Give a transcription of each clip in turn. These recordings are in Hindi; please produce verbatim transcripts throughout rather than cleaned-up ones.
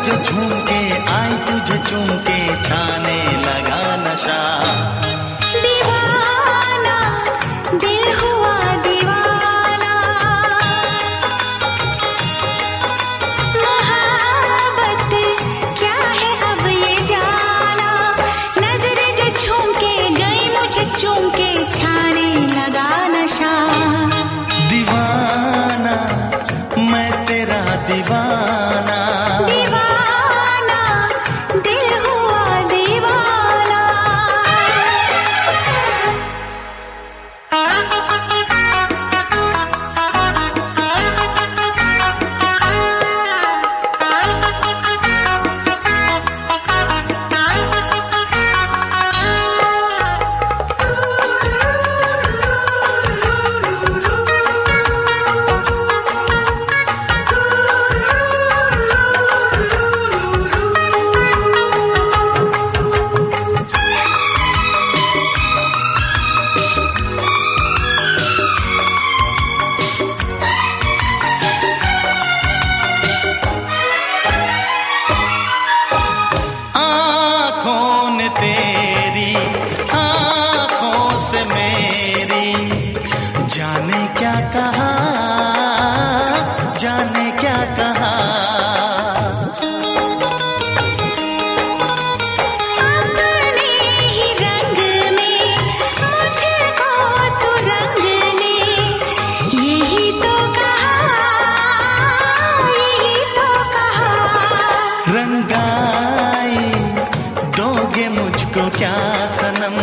जो झूम के आई तुझे चूम के छाने लगा नशा। दीवाना दिल हुआ दीवाना, मोहब्बत क्या है अब ये जाना। नजरें जो झूम के गई मुझे चूम के छाने लगा नशा। दीवाना मैं तेरा दीवाना, दीवाना दिल हुआ दीवाना। तेरी आँखों से मेरी जाने क्या कहा, जाने क्या कहा। अपने ही रंग में मुझको तो रंग ले, यही तो कहा, यही तो कहा। रंगाई दोगे मुझको क्या सनम,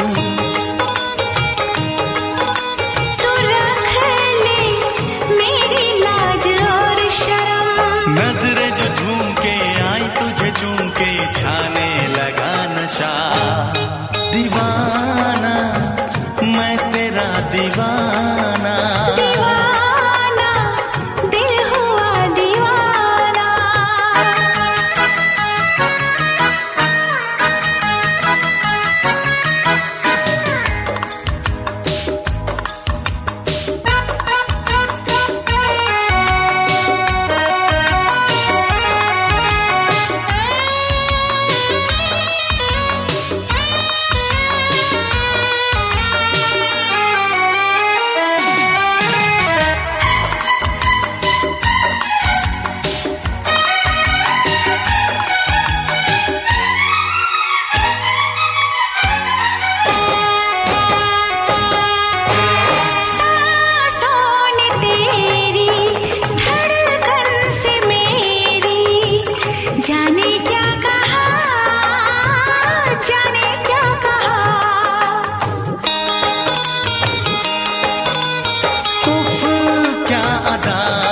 तू रख ले मेरी लाज और शर्म। नजरें जो झूम के आई तुझे चूम के छाने लगा नशा। दीवाना मैं तेरा दीवाना, दीवाना दिल हुआ दीवाना। जाने क्या कहा, जाने क्या कहा। उफ क्या अदा